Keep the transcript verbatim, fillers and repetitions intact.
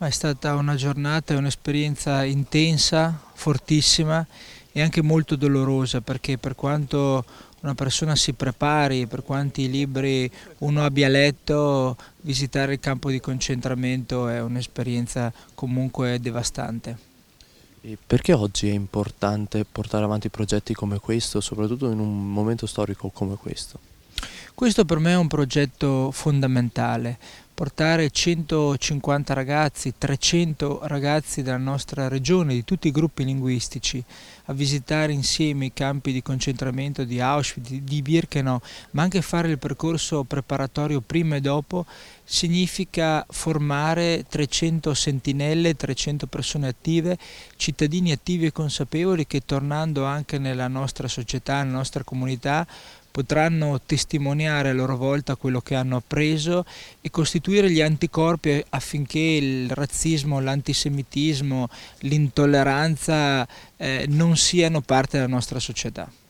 Ma è stata una giornata e un'esperienza intensa, fortissima e anche molto dolorosa, perché per quanto una persona si prepari, per quanti libri uno abbia letto, visitare il campo di concentramento è un'esperienza comunque devastante. E perché oggi è importante portare avanti progetti come questo, soprattutto in un momento storico come questo? Questo per me è un progetto fondamentale, portare centocinquanta ragazzi, trecento ragazzi della nostra regione, di tutti i gruppi linguistici, a visitare insieme i campi di concentramento di Auschwitz, di di Birkenau, ma anche fare il percorso preparatorio prima e dopo, significa formare trecento sentinelle, trecento persone attive, cittadini attivi e consapevoli che tornando anche nella nostra società, nella nostra comunità, potranno testimoniare a loro volta quello che hanno appreso e costituire gli anticorpi affinché il razzismo, l'antisemitismo, l'intolleranza eh, non siano parte della nostra società.